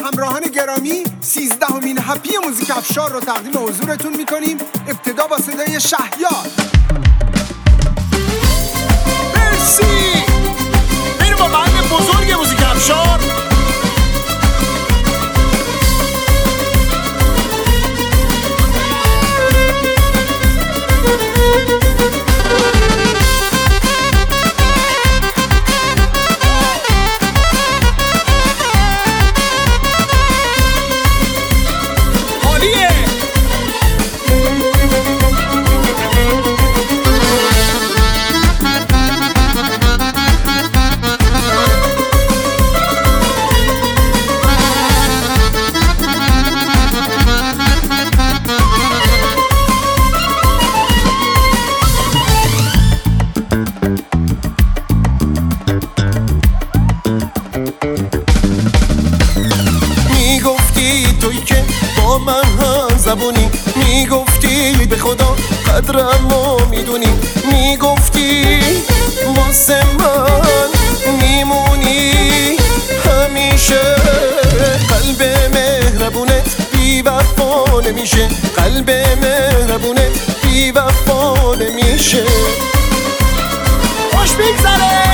همراهان گرامی 13مین هپی موزیک افشار رو تقدیم حضورتون میکنیم. ابتدا با صدای شهیار. مرسی. بریم با بند بزرگ موزیک افشار. میگفتی به خدا قدرمو میدونی، میگفتی واسه من میمونی همیشه. قلب مهربونت بی وفا نمیشه، قلب مهربونت بی وفا نمیشه. خوش بگذره.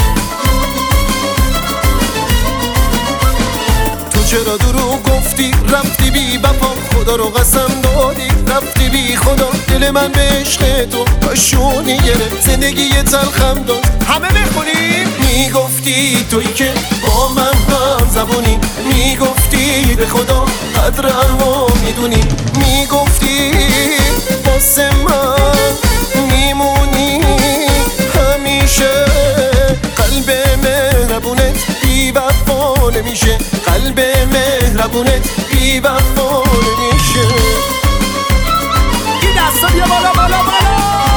تو چرا دروغ گفتی رفتی بی وفا، خدا رو قسم دادی رفتی بی خدا. دل من به عشق تو کاشونی گرفت، زندگی تلخم داد. همه بخونیم. میگفتی تویی که با من هم زبونی، میگفتی به خدا قدرمو میدونی، میگفتی واسه من میمونی همیشه. قلب مهربونت بی وفا نمیشه، قلب مهربونت بی وفا نمیشه. این دستا بیا بالا بالا بالا.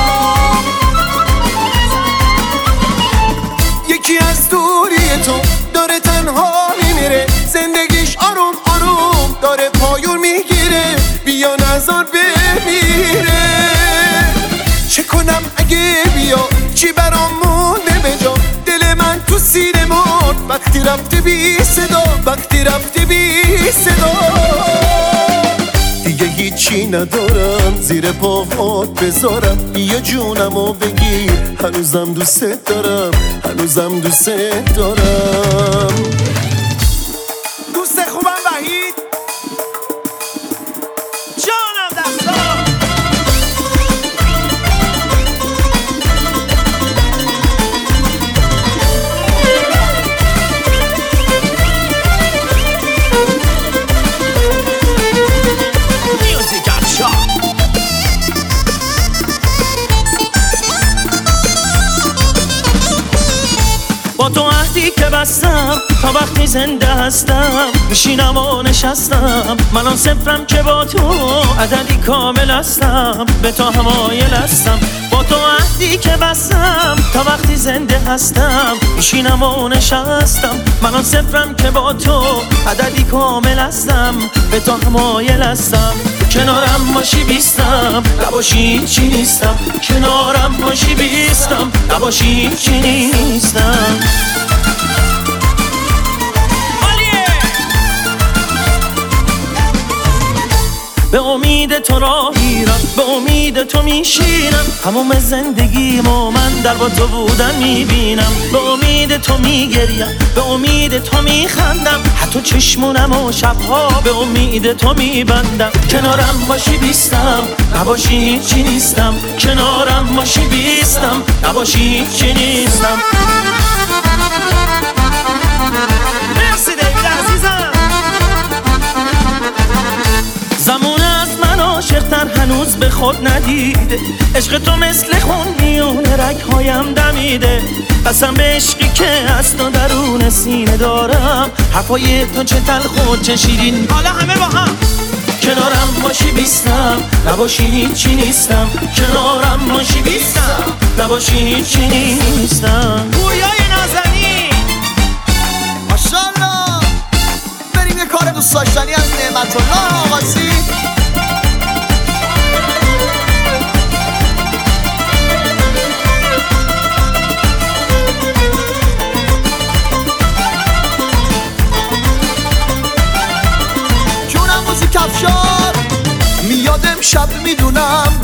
یکی از دوری تو داره تنها میمیره، زندگیش آروم آروم داره پایون میگیره. بیا نذار بمیره. چه کنم اگه بیا، چی برام مونده به جا؟ دل من تو سینه مرد وقتی رفتی بی صدا، وقتی رفتی بی صدا. دیگه هیچی ندارم زیر پاهات بذارم، یه جونمو بگیر. هنوزم دوست دارم، هنوزم دوست دارم. دوست خوبم وحید جانم دستا. با تو عهدی که بستم تا وقتی زنده هستم، میشینم و نشستم من صفرم که با تو عددی کامل هستم، به تو همایل هستم. با تو عهدی که بستم تا وقتی زنده هستم، میشینم و نشستم من صفرم که با تو عددی کامل هستم، به تو همایل هستم. کنارم باشی بیستم، نباشی چی نیستم. کنارم باشی بیستم، نباشی چی نیستم. به امید تو راه میرم، به امید تو میشینم. تمام زندگیمو من در با تو بودن میبینم. به امید تو میگریم، به امید تو میخندم. حتی چشمونم و شبها به امید تو میبندم. کنارم باشی بیستم، نباشی چی نیستم. کنارم باشی بیستم، نباشی چی نیستم. مرسی دیوید عزیزم. زمونه از من عاشق‌تر هنوز به خود ندیده. عشق تو مثل خون میونه رگ‌هایم دمیده. قسم به عشقی که از تو درون سینه دارم. حرفای تو چه تلخ و چه شیرین. حالا همه با هم. کنارم باشی بیستم، نباشی چی نیستم. کنارم باشی بیستم، نباشی چی نیستم. گویای نازنین ماشاءالله. بریم یه کار دوست داشتنی از نعمت الله آقاسی.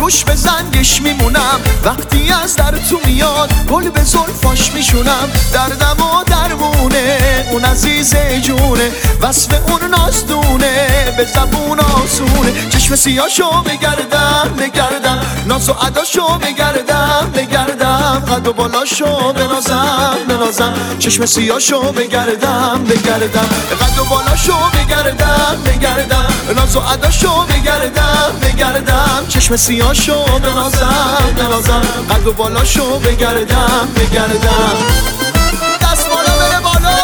روش به زنگش میمونم، وقتی از در تو میاد گل به زلفاش میشونم. دردم و درمونه اون عزیز جونه، وصف اون نازدونه به زبون آسونه. چشم سیاشو بگردم بگردم، ناز و عداشو بگردم بگردم، قد و بالاشو بنازم بنازم. چشم سیاشو بگردم بگردم، قد و بالاشو بگردم بگردم، ناز و عداشو بگردم بگردم. چشم سیاشو بنازم بنازم، قد و بالاشو بگردم بگردم. دست بالا بره بالا.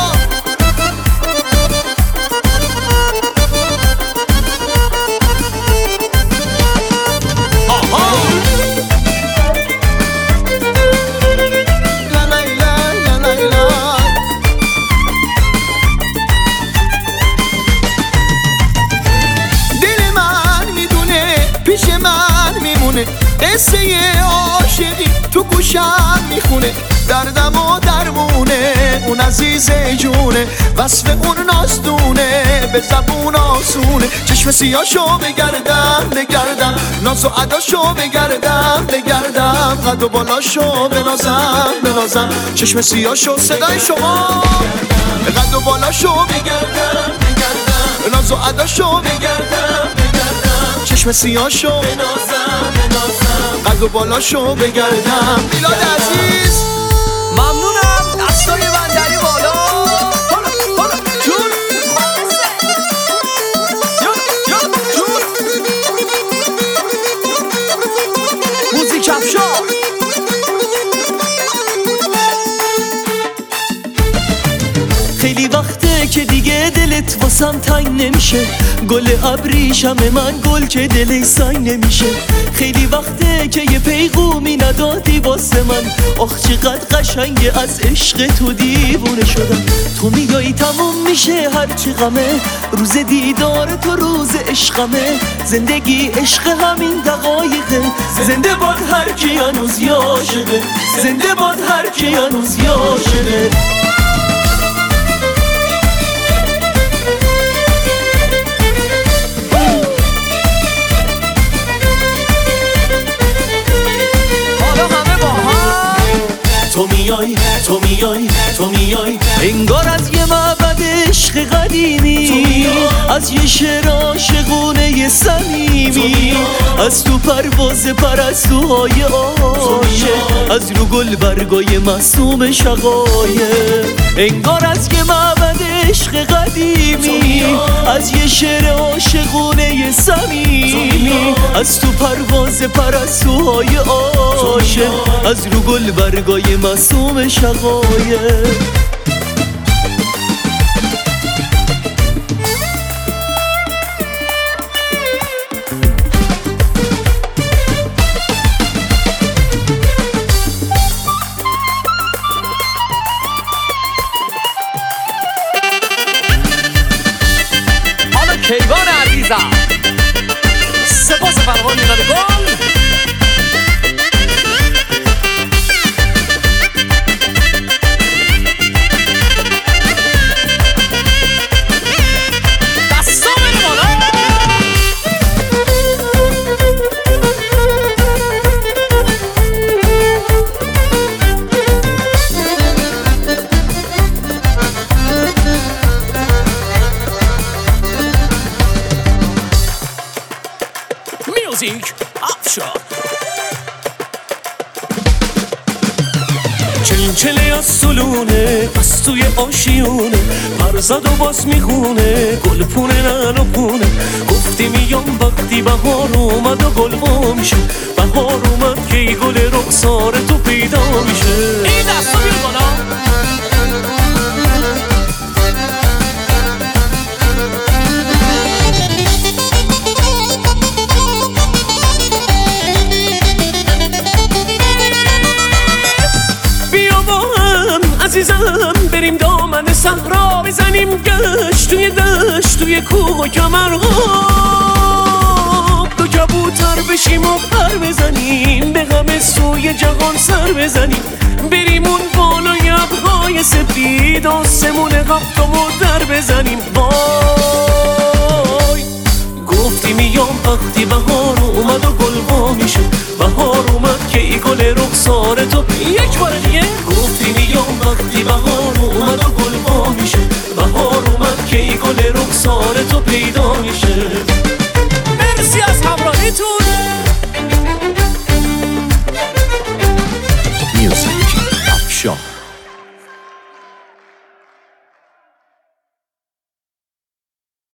قصه عاشقی تو گوشم میخونه، دردم و درمونه اون عزیز جونه، وصف اون نازدونه به زبون آسونه. چشم سیاشو بگردم بگردم، ناز و عداشو بگردم بگردم، قد و بالاشو بنازم بنازم. چشم سیاشو صدای شما، قد و بالاشو بگردم بگردم، ناز و عداشو بگردم بگردم. چشم سیاشو بنازم بنازم، قد و بالاشو بگردم. میلاد عزیز ممنونم. دستای بندری بالا. جون جون موزیک افشار. خیلی وقته که دیگه دلت واسم تنگ نمیشه، گل ابریشم من گل که دلش سنگ نمیشه. خیلی وقته که یه پیغومی ندادی واسه من، آخ چقدر قشنگه از عشق تو دیوونه شدم. تو میگایی تموم میشه هرچی غمه، روز دیدار تو روز عشقمه. زندگی عشق همین دقایقه، زنده باد هر کی هنوز عاشقه، زنده باد هر کی هنوز عاشقه. تو میای تو میای تو میای، انگار از یه معبد عشق قدیمی، از یه شعر عاشقونه صمیمی، از تو پرواز پرستوهای عاشق، از رو گل برگای معصوم شقایق. انگار از یه معبد عشق قدیمی، از یه شعر عاشقونه صمیمی، از تو پرواز پرستوهای عاشق، از رو گل برگای معصوم شقایق. حالا کیوان عزیزم، سپاس فراوان میلاد گل. موزیک افشار. چلچله از سلونه از توی آشیونه، پرزد و باز میخونه گل پونه نن و پونه. گفتی میام وقتی بهار اومد و گل وا میشه، بهار اومد که ای گل رخسار تو پیدا میشه. این دستا بیار بالا. عزیزم بریم دامن صحرا، بزنیم گشت توی دشت توی کوه و کمرها، دو کبوتر بشیم و پر بزنیم، به غم سوی جهان سر بزنیم. بریم اون بالای ابرهای سفید، آسمون هفتم و در بزنیم. وای گفتی میام وقتی بهار اومد و گل وا تو. یک بار دیگه گفتی میام وقتی بهار اومد و گل وا میشه، بهار اومد که ای گل رخسار تو پیدا میشه. مرسی از همراهیتون. میوزیک افشار.